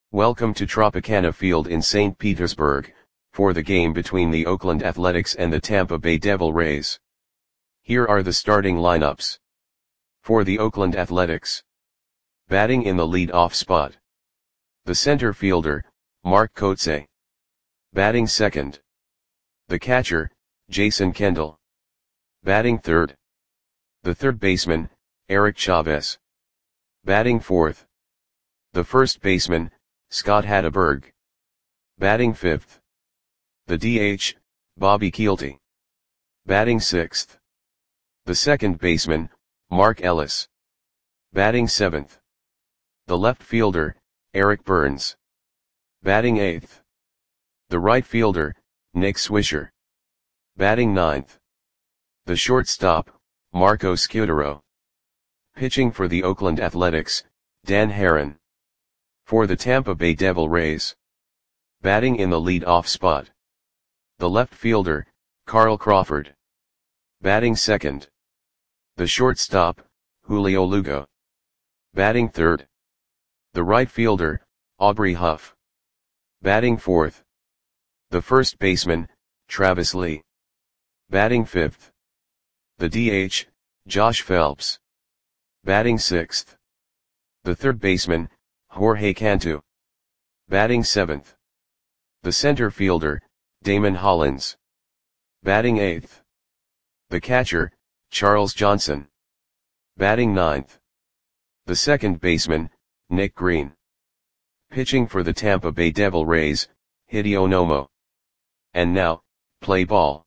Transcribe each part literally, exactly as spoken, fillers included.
Welcome to Tropicana Field in Saint Petersburg, for the game between the Oakland Athletics and the Tampa Bay Devil Rays. Here are the starting lineups. For the Oakland Athletics. Batting in the lead-off spot. The center fielder, Mark Kotsay. Batting second. The catcher, Jason Kendall. Batting third. The third baseman, Eric Chavez. Batting fourth. The first baseman, Scott Hatteberg. Batting fifth. The D H, Bobby Kielty. Batting sixth. The second baseman, Mark Ellis. Batting seventh. The left fielder, Eric Burns. Batting eighth. The right fielder, Nick Swisher. Batting ninth. The shortstop, Marco Scutaro. Pitching for the Oakland Athletics, Dan Haren. For the Tampa Bay Devil Rays. Batting in the lead-off spot. The left fielder, Carl Crawford. Batting second. The shortstop, Julio Lugo. Batting third. The right fielder, Aubrey Huff. Batting fourth. The first baseman, Travis Lee. Batting fifth. The D H, Josh Phelps. Batting sixth. The third baseman, Jorge Cantu. Batting seventh. The center fielder, Damon Hollins. Batting eighth. The catcher, Charles Johnson. Batting ninth. The second baseman, Nick Green. Pitching for the Tampa Bay Devil Rays, Hideo Nomo. And now, play ball.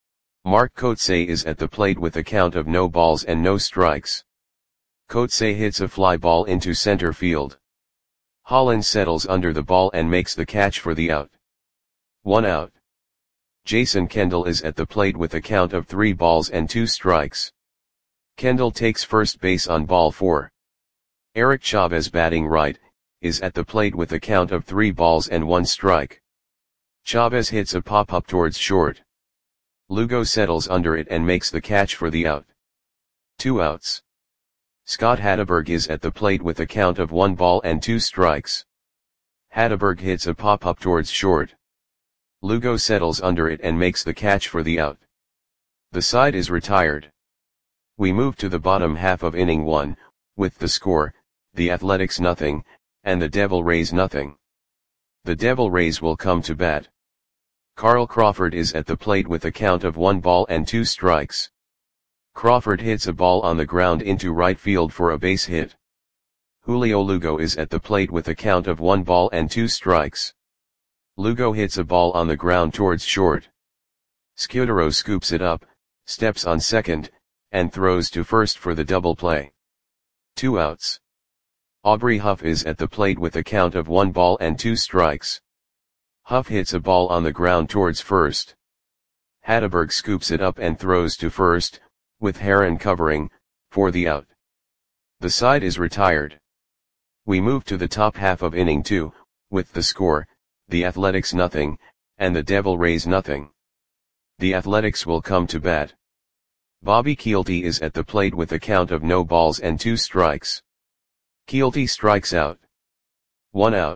Mark Kotsay is at the plate with a count of no balls and no strikes. Kotsay hits a fly ball into center field. Hollins settles under the ball and makes the catch for the out. One out. Jason Kendall is at the plate with a count of three balls and two strikes. Kendall takes first base on ball four. Eric Chavez, batting right, is at the plate with a count of three balls and one strike. Chavez hits a pop-up towards short. Lugo settles under it and makes the catch for the out. Two outs. Scott Hatteberg is at the plate with a count of one ball and two strikes. Hatteberg hits a pop-up towards short. Lugo settles under it and makes the catch for the out. The side is retired. We move to the bottom half of inning one, with the score, the Athletics nothing, and the Devil Rays nothing. The Devil Rays will come to bat. Carl Crawford is at the plate with a count of one ball and two strikes. Crawford hits a ball on the ground into right field for a base hit. Julio Lugo is at the plate with a count of one ball and two strikes. Lugo hits a ball on the ground towards short. Scutaro scoops it up, steps on second, and throws to first for the double play. Two outs. Aubrey Huff is at the plate with a count of one ball and two strikes. Huff hits a ball on the ground towards first. Hatteberg scoops it up and throws to first, with Haren covering, for the out. The side is retired. We move to the top half of inning two, with the score, the Athletics nothing, and the Devil Rays nothing. The Athletics will come to bat. Bobby Kielty is at the plate with a count of no balls and two strikes. Kielty strikes out. One out.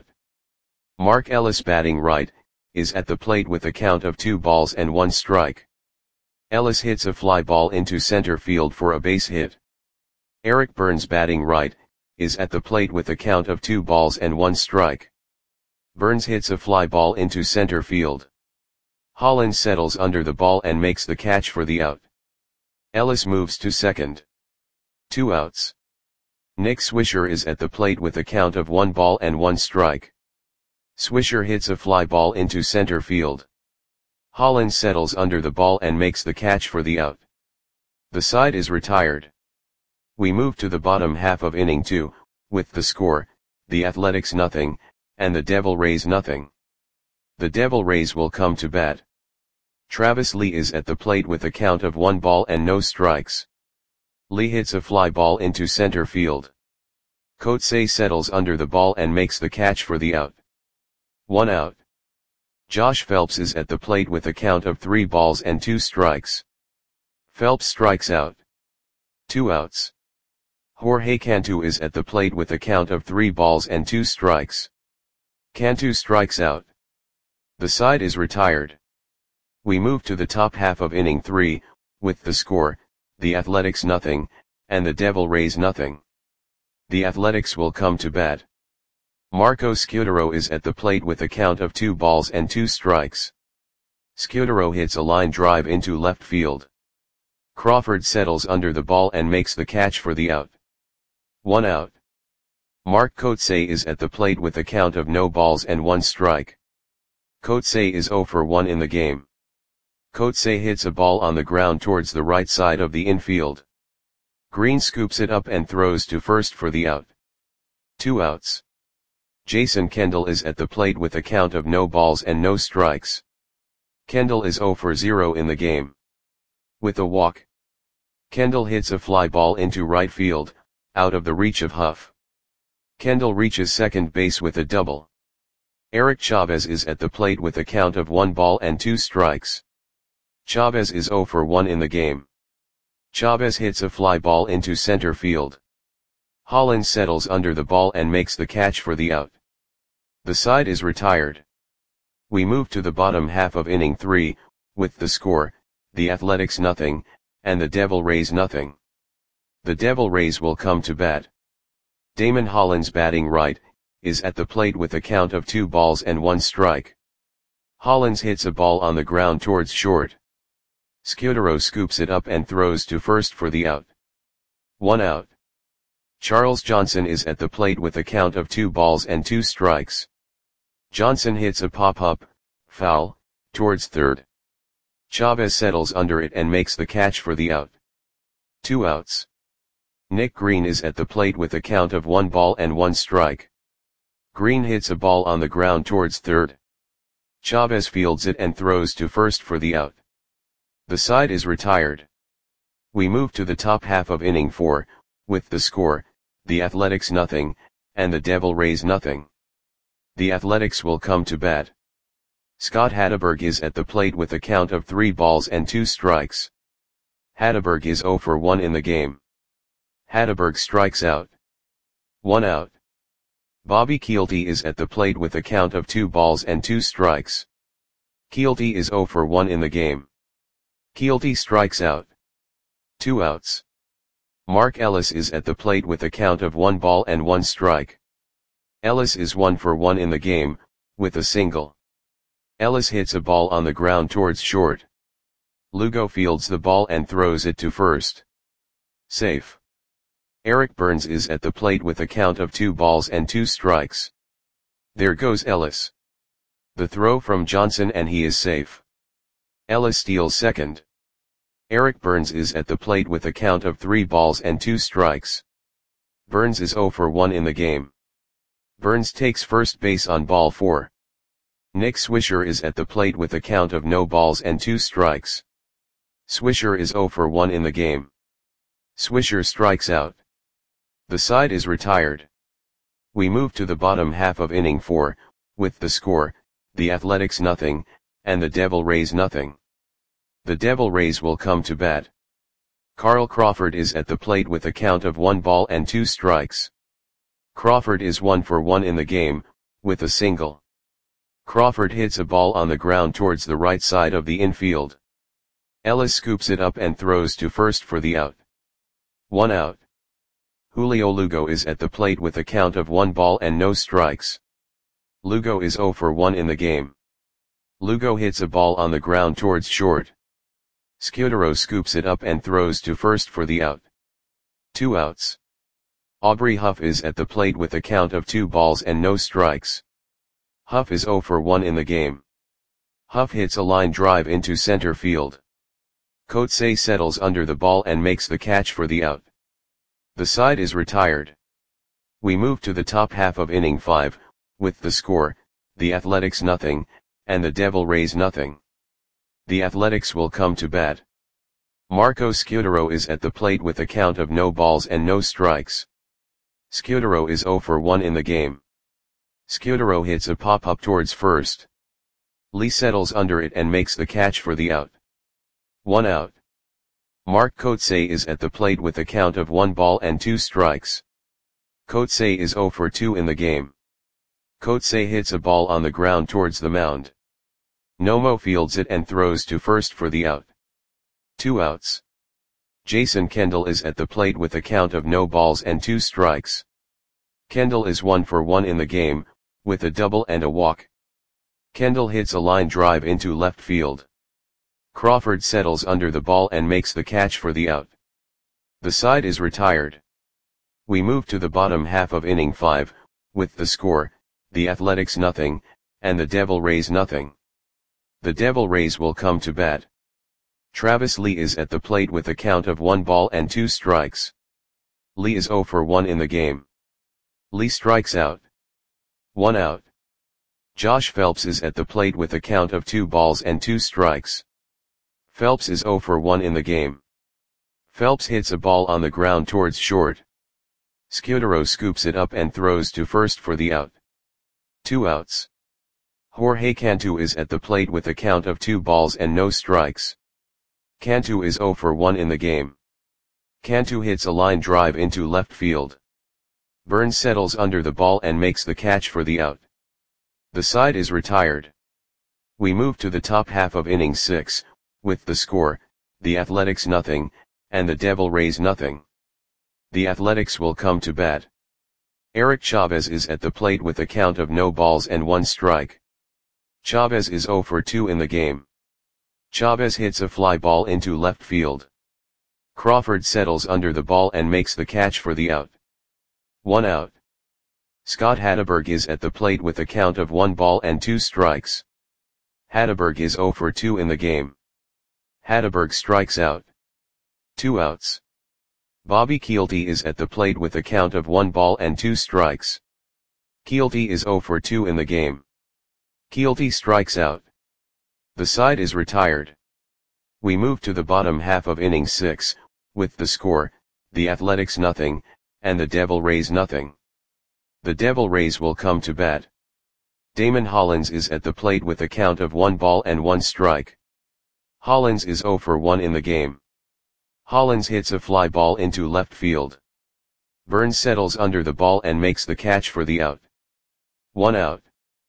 Mark Ellis, batting right, is at the plate with a count of two balls and one strike. Ellis hits a fly ball into center field for a base hit. Eric Burns, batting right, is at the plate with a count of two balls and one strike. Burns hits a fly ball into center field. Hollins settles under the ball and makes the catch for the out. Ellis moves to second. Two outs. Nick Swisher is at the plate with a count of one ball and one strike. Swisher hits a fly ball into center field. Hollins settles under the ball and makes the catch for the out. The side is retired. We move to the bottom half of inning two, with the score, the Athletics nothing, and the Devil Rays nothing. The Devil Rays will come to bat. Travis Lee is at the plate with a count of one ball and no strikes. Lee hits a fly ball into center field. Kotsay settles under the ball and makes the catch for the out. One out. Josh Phelps is at the plate with a count of three balls and two strikes. Phelps strikes out. Two outs. Jorge Cantu is at the plate with a count of three balls and two strikes. Cantu strikes out. The side is retired. We move to the top half of inning three, with the score, the Athletics nothing, and the Devil Rays nothing. The Athletics will come to bat. Marco Scutaro is at the plate with a count of two balls and two strikes. Scutaro hits a line drive into left field. Crawford settles under the ball and makes the catch for the out. One out. Mark Kotsay is at the plate with a count of no balls and one strike. Kotsay is zero for one in the game. Kotsay hits a ball on the ground towards the right side of the infield. Green scoops it up and throws to first for the out. Two outs. Jason Kendall is at the plate with a count of no balls and no strikes. Kendall is zero for zero in the game. With a walk, Kendall hits a fly ball into right field, out of the reach of Huff. Kendall reaches second base with a double. Eric Chavez is at the plate with a count of one ball and two strikes. Chavez is zero for one in the game. Chavez hits a fly ball into center field. Hollins settles under the ball and makes the catch for the out. The side is retired. We move to the bottom half of inning three, with the score, the Athletics nothing, and the Devil Rays nothing. The Devil Rays will come to bat. Damon Hollins, batting right, is at the plate with a count of two balls and one strike. Hollins hits a ball on the ground towards short. Scutaro scoops it up and throws to first for the out. One out. Charles Johnson is at the plate with a count of two balls and two strikes. Johnson hits a pop-up, foul, towards third. Chavez settles under it and makes the catch for the out. Two outs. Nick Green is at the plate with a count of one ball and one strike. Green hits a ball on the ground towards third. Chavez fields it and throws to first for the out. The side is retired. We move to the top half of inning four, with the score, the Athletics nothing, and the Devil Rays nothing. The Athletics will come to bat. Scott Hatteberg is at the plate with a count of three balls and two strikes. Hatteberg is zero for one in the game. Hatteberg strikes out. One out. Bobby Kielty is at the plate with a count of two balls and two strikes. Kielty is zero for one in the game. Kielty strikes out. Two outs. Mark Ellis is at the plate with a count of one ball and one strike. Ellis is one for one in the game, with a single. Ellis hits a ball on the ground towards short. Lugo fields the ball and throws it to first. Safe. Eric Burns is at the plate with a count of two balls and two strikes. There goes Ellis. The throw from Johnson and he is safe. Ellis steals second. Eric Burns is at the plate with a count of three balls and two strikes. Burns is zero for one in the game. Burns takes first base on ball four. Nick Swisher is at the plate with a count of no balls and two strikes. Swisher is zero for one in the game. Swisher strikes out. The side is retired. We move to the bottom half of inning four, with the score, the Athletics nothing, and the Devil Rays nothing. The Devil Rays will come to bat. Carl Crawford is at the plate with a count of one ball and two strikes. Crawford is one for one in the game, with a single. Crawford hits a ball on the ground towards the right side of the infield. Ellis scoops it up and throws to first for the out. One out. Julio Lugo is at the plate with a count of one ball and no strikes. Lugo is zero for one in the game. Lugo hits a ball on the ground towards short. Scutaro scoops it up and throws to first for the out. Two outs. Aubrey Huff is at the plate with a count of two balls and no strikes. Huff is zero for one in the game. Huff hits a line drive into center field. Kotsay settles under the ball and makes the catch for the out. The side is retired. We move to the top half of inning five, with the score, the Athletics nothing, and the Devil Rays nothing. The Athletics will come to bat. Marco Scutaro is at the plate with a count of no balls and no strikes. Scutaro is zero for one in the game. Scutaro hits a pop-up towards first. Lee settles under it and makes the catch for the out. One out. Mark Kotsay is at the plate with a count of one ball and two strikes. Kotsay is zero for two in the game. Kotse hits a ball on the ground towards the mound. Nomo fields it and throws to first for the out. Two outs. Jason Kendall is at the plate with a count of no balls and two strikes. Kendall is one for one in the game, with a double and a walk. Kendall hits a line drive into left field. Crawford settles under the ball and makes the catch for the out. The side is retired. We move to the bottom half of inning five, with the score, the Athletics nothing, and the Devil Rays nothing. The Devil Rays will come to bat. Travis Lee is at the plate with a count of one ball and two strikes. Lee is zero for one in the game. Lee strikes out. One out. Josh Phelps is at the plate with a count of two balls and two strikes. Phelps is zero for one in the game. Phelps hits a ball on the ground towards short. Scudero scoops it up and throws to first for the out. Two outs. Jorge Cantu is at the plate with a count of two balls and no strikes. Cantu is zero for one in the game. Cantu hits a line drive into left field. Burns settles under the ball and makes the catch for the out. The side is retired. We move to the top half of inning six, with the score, the Athletics nothing, and the Devil Rays nothing. The Athletics will come to bat. Eric Chavez is at the plate with a count of no balls and one strike. Chavez is zero for two in the game. Chavez hits a fly ball into left field. Crawford settles under the ball and makes the catch for the out. One out. Scott Hatteberg is at the plate with a count of one ball and two strikes. Hatteberg is zero for two in the game. Hatteberg strikes out. Two outs. Bobby Kielty is at the plate with a count of one ball and two strikes. Kielty is zero for two in the game. Kielty strikes out. The side is retired. We move to the bottom half of inning six, with the score, the Athletics nothing, and the Devil Rays nothing. The Devil Rays will come to bat. Damon Hollins is at the plate with a count of one ball and one strike. Hollins is zero for one in the game. Hollins hits a fly ball into left field. Burns settles under the ball and makes the catch for the out. One out.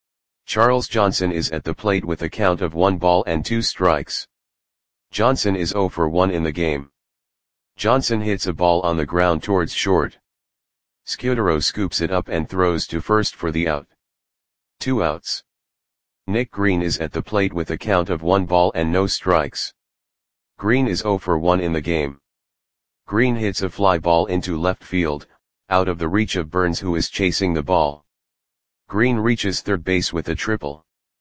Charles Johnson is at the plate with a count of one ball and two strikes. Johnson is zero for one in the game. Johnson hits a ball on the ground towards short. Scudero scoops it up and throws to first for the out. Two outs. Nick Green is at the plate with a count of one ball and no strikes. Green is zero for one in the game. Green hits a fly ball into left field, out of the reach of Burns, who is chasing the ball. Green reaches third base with a triple.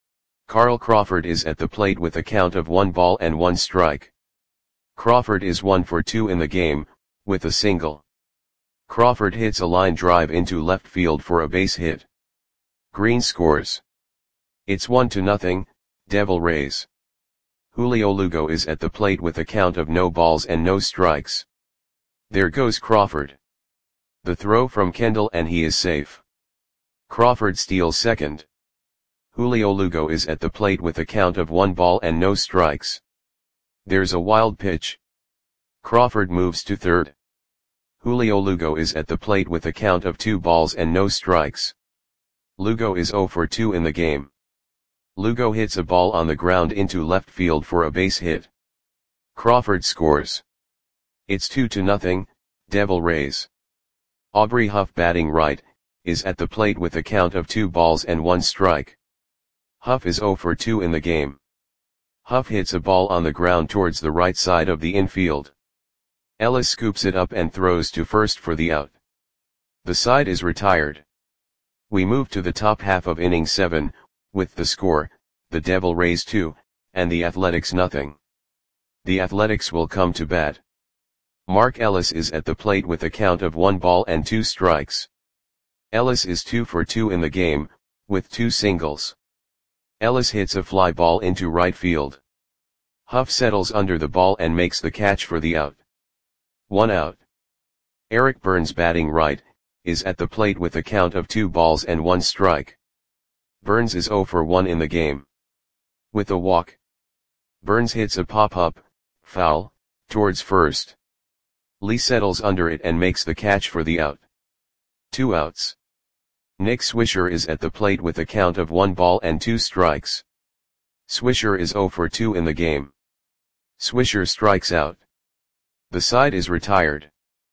Carl Crawford is at the plate with a count of one ball and one strike. Crawford is one for two in the game, with a single. Crawford hits a line drive into left field for a base hit. Green scores. It's one to nothing, Devil Rays. Julio Lugo is at the plate with a count of no balls and no strikes. There goes Crawford. The throw from Kendall and he is safe. Crawford steals second. Julio Lugo is at the plate with a count of one ball and no strikes. There's a wild pitch. Crawford moves to third. Julio Lugo is at the plate with a count of two balls and no strikes. Lugo is zero for two in the game. Lugo hits a ball on the ground into left field for a base hit. Crawford scores. It's two to nothing, Devil Rays. Aubrey Huff, batting right, is at the plate with a count of two balls and one strike. Huff is zero for two in the game. Huff hits a ball on the ground towards the right side of the infield. Ellis scoops it up and throws to first for the out. The side is retired. We move to the top half of inning seven, with the score, the Devil Rays two, and the Athletics nothing. The Athletics will come to bat. Mark Ellis is at the plate with a count of one ball and two strikes. Ellis is two for two in the game, with two singles. Ellis hits a fly ball into right field. Huff settles under the ball and makes the catch for the out. One out. Eric Burns, batting right, is at the plate with a count of two balls and one strike. Burns is zero for one in the game. With a walk. Burns hits a pop-up, foul, towards first. Lee settles under it and makes the catch for the out. Two outs. Nick Swisher is at the plate with a count of one ball and two strikes. Swisher is zero for two in the game. Swisher strikes out. The side is retired.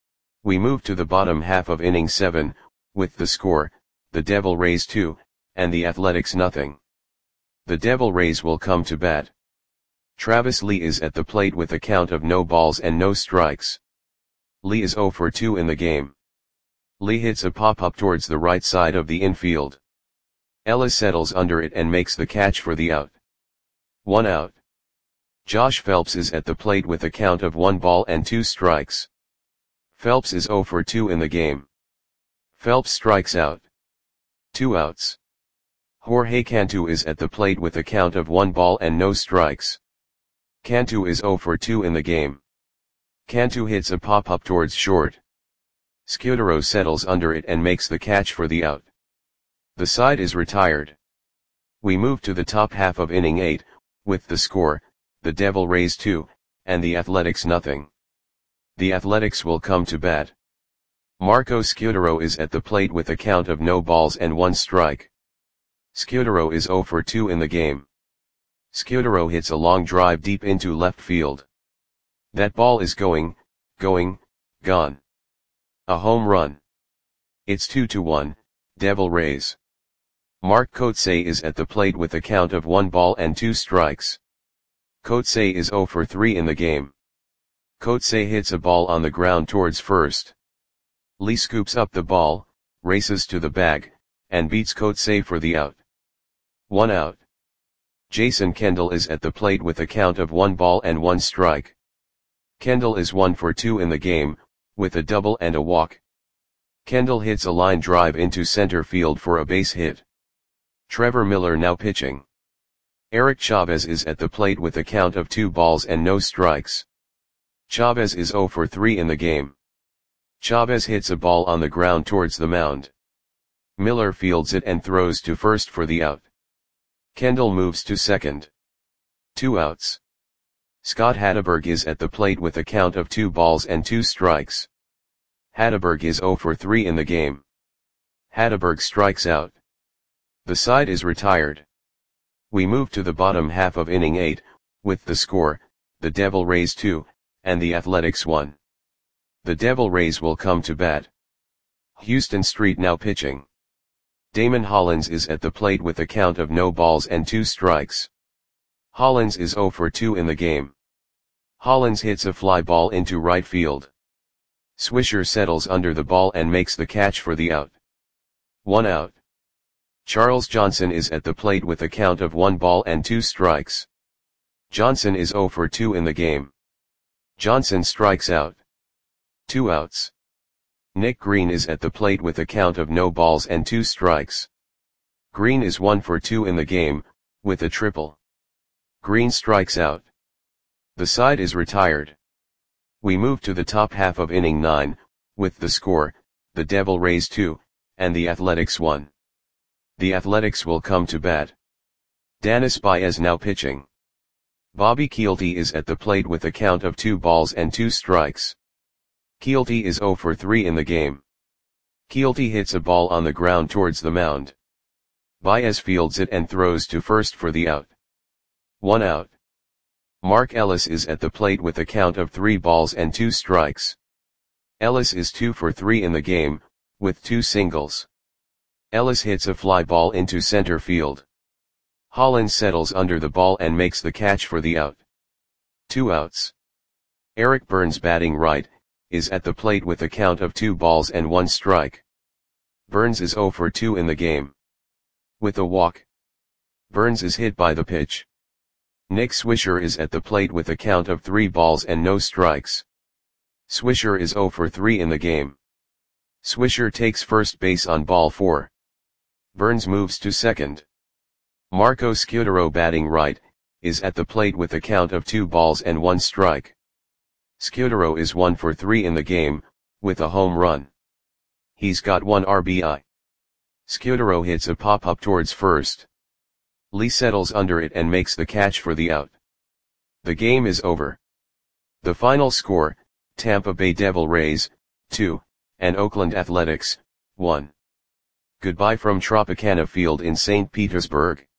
We move to the bottom half of inning seven, with the score, the Devil Rays two, and the Athletics nothing. The Devil Rays will come to bat. Travis Lee is at the plate with a count of no balls and no strikes. Lee is zero for two in the game. Lee hits a pop-up towards the right side of the infield. Ellis settles under it and makes the catch for the out. One out. Josh Phelps is at the plate with a count of one ball and two strikes. Phelps is zero for two in the game. Phelps strikes out. Two outs. Jorge Cantu is at the plate with a count of one ball and no strikes. Cantu is zero for two in the game. Cantu hits a pop-up towards short. Scudero settles under it and makes the catch for the out. The side is retired. We move to the top half of inning eight, with the score, the Devil Rays two, and the Athletics nothing. The Athletics will come to bat. Marco Scudero is at the plate with a count of no balls and one strike. Scudero is zero for two in the game. Scudero hits a long drive deep into left field. That ball is going, going, gone. A home run. It's two to one, Devil Rays. Mark Kotsay is at the plate with a count of one ball and two strikes. Kotsay is zero for three in the game. Kotsay hits a ball on the ground towards first. Lee scoops up the ball, races to the bag, and beats Kotsay for the out. One out. Jason Kendall is at the plate with a count of one ball and one strike. Kendall is one for two in the game, with a double and a walk. Kendall hits a line drive into center field for a base hit. Trevor Miller now pitching. Eric Chavez is at the plate with a count of two balls and no strikes. Chavez is zero for three in the game. Chavez hits a ball on the ground towards the mound. Miller fields it and throws to first for the out. Kendall moves to second. Two outs. Scott Hatteberg is at the plate with a count of two balls and two strikes. Hatteberg is zero for three in the game. Hatteberg strikes out. The side is retired. We move to the bottom half of inning eight, with the score, the Devil Rays two, and the Athletics one. The Devil Rays will come to bat. Houston Street now pitching. Damon Hollins is at the plate with a count of no balls and two strikes. Hollins is zero for two in the game. Hollins hits a fly ball into right field. Swisher settles under the ball and makes the catch for the out. One out. Charles Johnson is at the plate with a count of one ball and two strikes. Johnson is zero for two in the game. Johnson strikes out. Two outs. Nick Green is at the plate with a count of no balls and two strikes. Green is one for two in the game, with a triple. Green strikes out. The side is retired. We move to the top half of inning nine, with the score, the Devil Rays two, and the Athletics one. The Athletics will come to bat. Danis Baez now pitching. Bobby Kielty is at the plate with a count of two balls and two strikes. Kielty is zero for three in the game. Kielty hits a ball on the ground towards the mound. Baez fields it and throws to first for the out. One out. Mark Ellis is at the plate with a count of three balls and two strikes. Ellis is two for three in the game, with two singles. Ellis hits a fly ball into center field. Hollins settles under the ball and makes the catch for the out. Two outs. Eric Burns batting right, is at the plate with a count of two balls and one strike. Burns is zero for two in the game. With a walk. Burns is hit by the pitch. Nick Swisher is at the plate with a count of three balls and no strikes. Swisher is zero for three in the game. Swisher takes first base on ball four. Burns moves to second. Marco Scudero batting right, is at the plate with a count of two balls and one strike. Scudero is one for three in the game, with a home run. He's got one R B I. Scudero hits a pop-up towards first. Lee settles under it and makes the catch for the out. The game is over. The final score, Tampa Bay Devil Rays, two, and Oakland Athletics, one. Goodbye from Tropicana Field in Saint Petersburg.